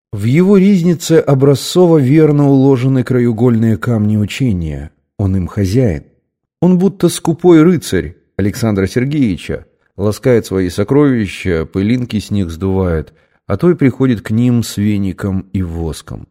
В его ризнице образцово верно уложены краеугольные камни учения. Он им хозяин. Он будто скупой рыцарь Александра Сергеевича, ласкает свои сокровища, пылинки с них сдувает, а то и приходит к ним с веником и воском.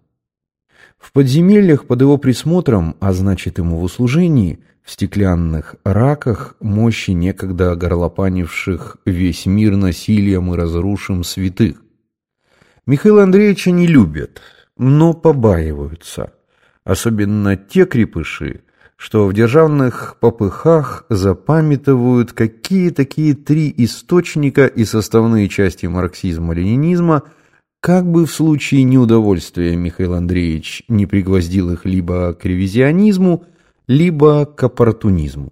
В подземельях под его присмотром, а значит ему в услужении, в стеклянных раках мощи некогда горлопанивших весь мир насилием и разрушим святых. Михаила Андреевича не любят, но побаиваются, особенно те крепыши, что в державных попыхах запамятовывают, какие такие три источника и составные части марксизма-ленинизма, как бы в случае неудовольствия Михаил Андреевич не пригвоздил их либо к ревизионизму, либо к оппортунизму.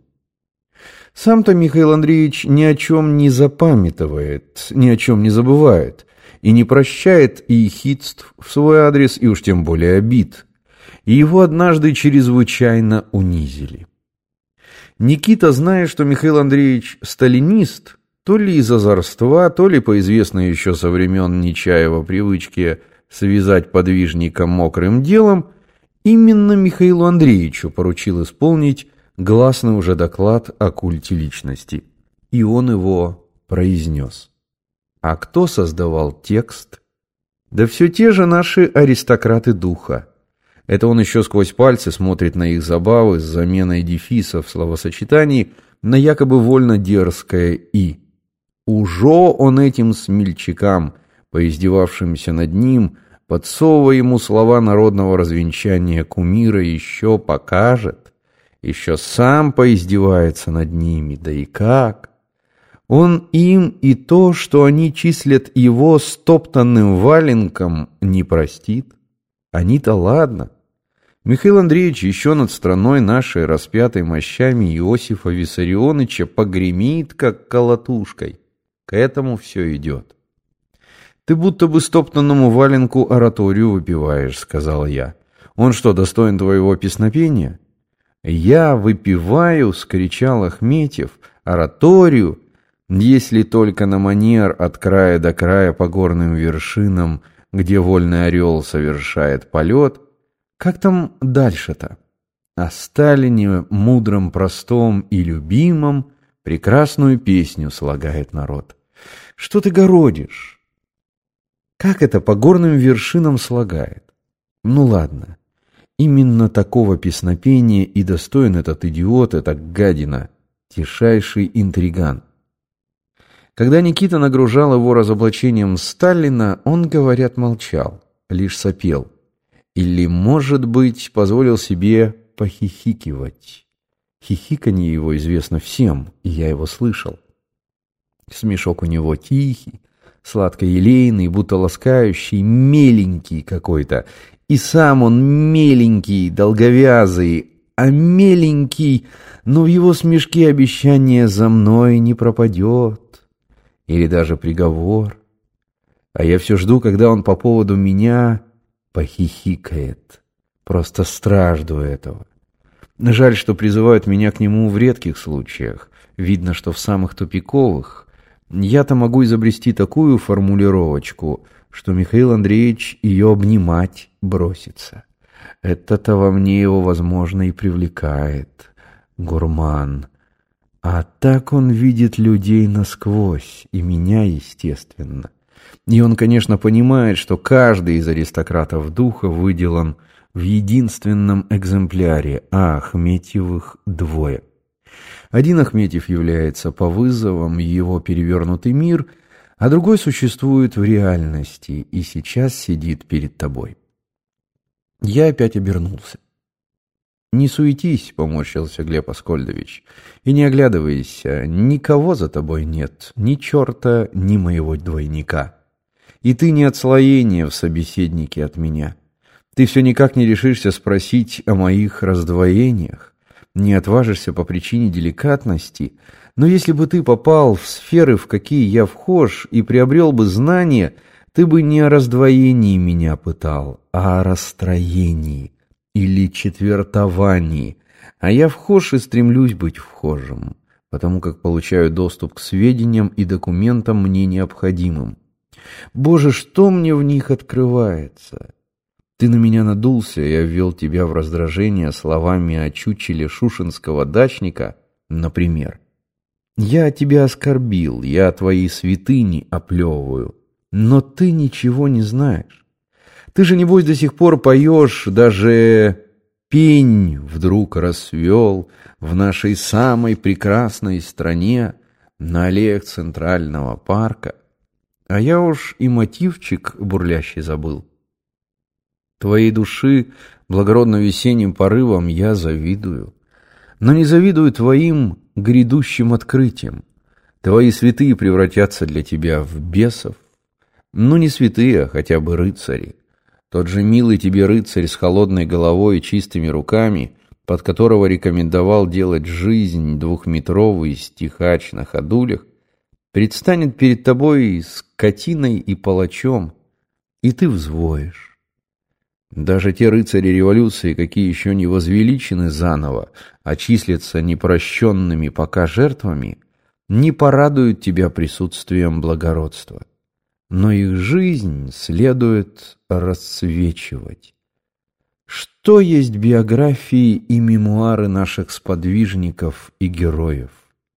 Сам-то Михаил Андреевич ни о чем не запамятовает, ни о чем не забывает, и не прощает и ехидств в свой адрес, и уж тем более обид. И его однажды чрезвычайно унизили. Никита, зная, что Михаил Андреевич сталинист, то ли из озорства, то ли по известной еще со времен Нечаева привычке связать подвижника мокрым делом, именно Михаилу Андреевичу поручил исполнить гласный уже доклад о культе личности. И он его произнес. А кто создавал текст? Да все те же наши аристократы духа. Это он еще сквозь пальцы смотрит на их забавы с заменой дефиса в словосочетании на якобы вольно дерзкое «и». Ужо он этим смельчакам, поиздевавшимся над ним, подсовывая ему слова народного развенчания кумира, еще покажет, еще сам поиздевается над ними, да и как. Он им и то, что они числят его стоптанным валенком, не простит. Они-то ладно. Михаил Андреевич еще над страной нашей, распятой мощами Иосифа Виссарионовича, погремит, как колотушкой. К этому все идет. «Ты будто бы стоптанному валенку ораторию выпиваешь», — сказал я. «Он что, достоин твоего песнопения?» «Я выпиваю», — скричал Ахметьев, — «ораторию, если только на манер от края до края по горным вершинам, где вольный орел совершает полет». Как там дальше-то? О Сталине, мудром, простом и любимом, прекрасную песню слагает народ. Что ты городишь? Как это по горным вершинам слагает? Ну ладно, именно такого песнопения и достоин этот идиот, эта гадина, тишайший интриган. Когда Никита нагружал его разоблачением Сталина, он, говорят, молчал, лишь сопел. Или, может быть, позволил себе похихикивать. Хихиканье его известно всем, и я его слышал. Смешок у него тихий, сладко-елейный, будто ласкающий, меленький какой-то. И сам он меленький, долговязый, а меленький, но в его смешке обещание «за мной не пропадет» или даже приговор. А я все жду, когда он по поводу меня похихикает. Просто стражду этого. Жаль, что призывают меня к нему в редких случаях. Видно, что в самых тупиковых. Я-то могу изобрести такую формулировочку, что Михаил Андреевич ее обнимать бросится. Это-то во мне его, возможно, и привлекает. Гурман. А так он видит людей насквозь, и меня, естественно. И он, конечно, понимает, что каждый из аристократов духа выделан в единственном экземпляре, а Ахметьевых двое. Один Ахметьев является по вызовам его перевернутый мир, а другой существует в реальности и сейчас сидит перед тобой. Я опять обернулся. «Не суетись», — поморщился Глеб Аскольдович, — «и не оглядывайся, никого за тобой нет, ни черта, ни моего двойника. И ты не отслоение в собеседнике от меня. Ты все никак не решишься спросить о моих раздвоениях, не отважишься по причине деликатности, но если бы ты попал в сферы, в какие я вхож, и приобрел бы знания, ты бы не о раздвоении меня пытал, а о расстроении или четвертовании, а я вхож и стремлюсь быть вхожим, потому как получаю доступ к сведениям и документам мне необходимым. Боже, что мне в них открывается? Ты на меня надулся, я ввел тебя в раздражение словами о чучеле шушинского дачника, например. Я тебя оскорбил, я твои святыни оплевываю, но ты ничего не знаешь. Ты же, небось, до сих пор поешь, даже пень вдруг расцвел в нашей самой прекрасной стране на аллеях Центрального парка. А я уж и мотивчик бурлящий забыл. Твоей души благородно-весенним порывам я завидую, но не завидую твоим грядущим открытиям. Твои святые превратятся для тебя в бесов. Ну, не святые, а хотя бы рыцари. Тот же милый тебе рыцарь с холодной головой и чистыми руками, под которого рекомендовал делать жизнь двухметровый стихач на ходулях, предстанет перед тобой скотиной и палачом, и ты взвоишь. Даже те рыцари революции, какие еще не возвеличены заново, а числятся непрощенными пока жертвами, не порадуют тебя присутствием благородства. Но их жизнь следует расцвечивать. Что есть биографии и мемуары наших сподвижников и героев?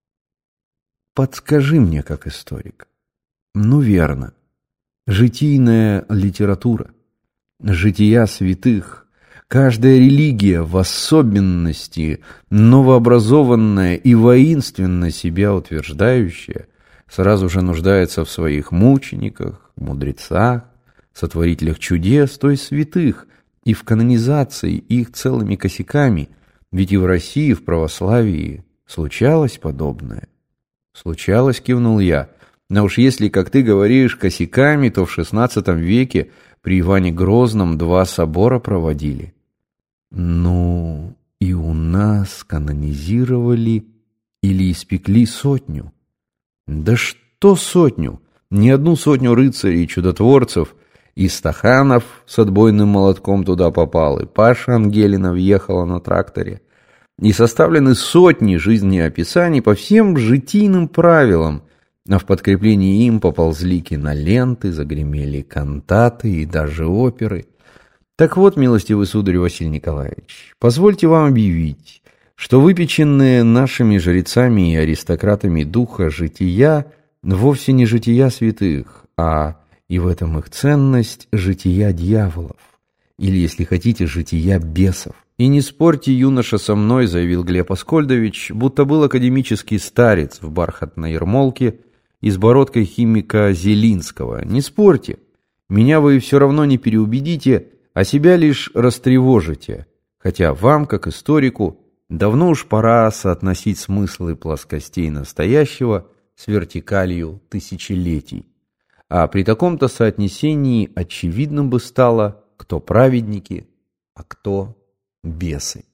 Подскажи мне, как историк. Ну, верно. Житийная литература, жития святых, каждая религия в особенности, новообразованная и воинственно себя утверждающая, сразу же нуждается в своих мучениках, мудрецах, сотворителях чудес, то есть святых, и в канонизации их целыми косяками, ведь и в России, в православии случалось подобное. Случалось, кивнул я, но уж если, как ты говоришь, косяками, то в XVI веке при Иване Грозном 2 собора проводили. Ну, и у нас канонизировали или испекли 100. Да что 100? Не 100 рыцарей и чудотворцев, и Стаханов с отбойным молотком туда попал, и Паша Ангелина въехала на тракторе. И составлены сотни жизнеописаний по всем житийным правилам, а в подкреплении им поползли киноленты, загремели кантаты и даже оперы. Так вот, милостивый сударь Василий Николаевич, позвольте вам объявить, что выпеченные нашими жрецами и аристократами духа жития вовсе не жития святых, а, и в этом их ценность, жития дьяволов, или, если хотите, жития бесов. «И не спорьте, юноша, со мной», — заявил Глеб Аскольдович, будто был академический старец в бархатной ермолке и с бородкой химика Зелинского. «Не спорьте, меня вы все равно не переубедите, а себя лишь растревожите, хотя вам, как историку, давно уж пора соотносить смыслы плоскостей настоящего с вертикалью тысячелетий. А при таком-то соотнесении очевидным бы стало, кто праведники, а кто бесы».